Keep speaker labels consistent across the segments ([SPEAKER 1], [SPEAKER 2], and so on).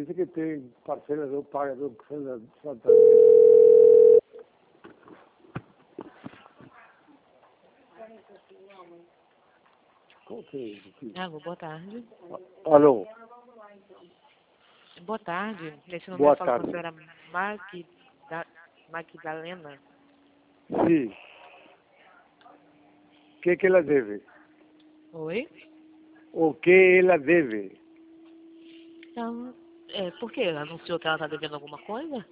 [SPEAKER 1] Dice que tem parcelas não pagas do Santander. Qual que é isso?
[SPEAKER 2] Alô, boa tarde.
[SPEAKER 1] Alô,
[SPEAKER 2] Boa tarde. Esse nome
[SPEAKER 1] boa
[SPEAKER 2] eu falo com a
[SPEAKER 1] tarde.
[SPEAKER 2] senhora Magdalena.
[SPEAKER 1] Sim. O que ela deve?
[SPEAKER 2] Oi?
[SPEAKER 1] O que ela deve?
[SPEAKER 2] Então, por quê? Anunciou que ela está devendo alguma coisa?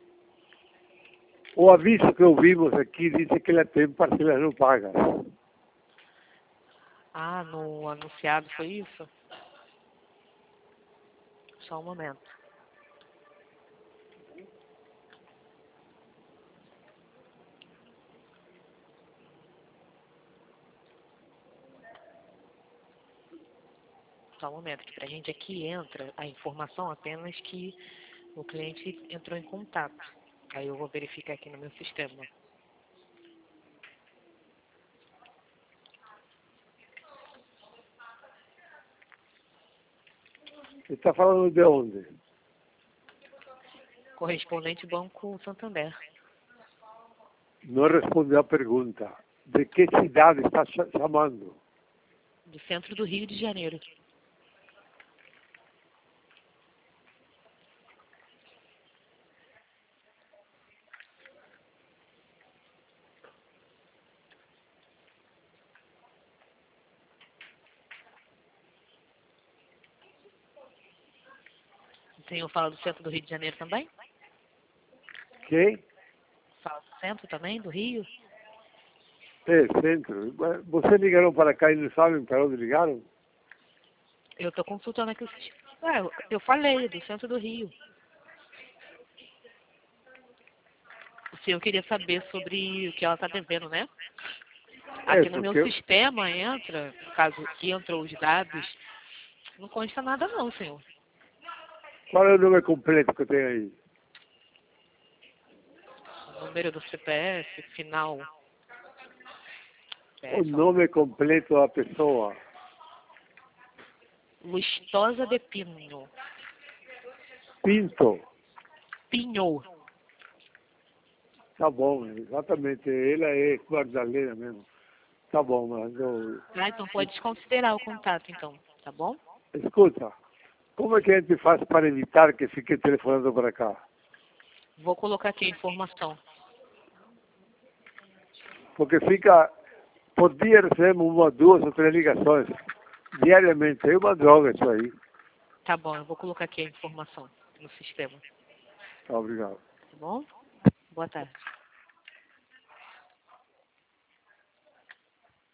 [SPEAKER 1] O aviso que ouvimos aqui diz que ela tem parcelas não pagas.
[SPEAKER 2] Ah, no anunciado foi isso? Só um momento. Só um momento, que pra gente aqui entra a informação apenas que o cliente entrou em contato. Aí eu vou verificar aqui no meu sistema.
[SPEAKER 1] Você está falando de onde?
[SPEAKER 2] Correspondente Banco Santander.
[SPEAKER 1] Não respondeu a pergunta. De que cidade está chamando?
[SPEAKER 2] Do centro do Rio de Janeiro. O senhor fala do centro do Rio de Janeiro também?
[SPEAKER 1] Quem?
[SPEAKER 2] Fala do centro também, do Rio?
[SPEAKER 1] É, centro. Mas vocês ligaram para cá e não sabem para onde ligaram?
[SPEAKER 2] Eu estou consultando aqui o sistema. Eu falei, do centro do Rio. O senhor queria saber sobre o que ela está devendo, né? Aqui no meu
[SPEAKER 1] Porque...
[SPEAKER 2] sistema entra, no caso que entram os dados, não consta nada não, senhor.
[SPEAKER 1] Qual é o nome completo que tem aí?
[SPEAKER 2] O número do CPF, final.
[SPEAKER 1] O nome completo da pessoa.
[SPEAKER 2] Lustosa de Pinho.
[SPEAKER 1] Pinto.
[SPEAKER 2] Pinho.
[SPEAKER 1] Tá bom, exatamente. Ela é Magdalena mesmo. Tá bom, mas eu...
[SPEAKER 2] Ah, então pode desconsiderar o contato, então, tá bom?
[SPEAKER 1] Escuta, como é que a gente faz para evitar que fique telefonando para cá?
[SPEAKER 2] Vou colocar aqui a informação.
[SPEAKER 1] Porque fica... Por dia recebemos uma, duas ou três ligações. Diariamente. É uma droga isso aí.
[SPEAKER 2] Tá bom, eu vou colocar aqui a informação no sistema.
[SPEAKER 1] Tá, obrigado.
[SPEAKER 2] Tá bom? Boa tarde.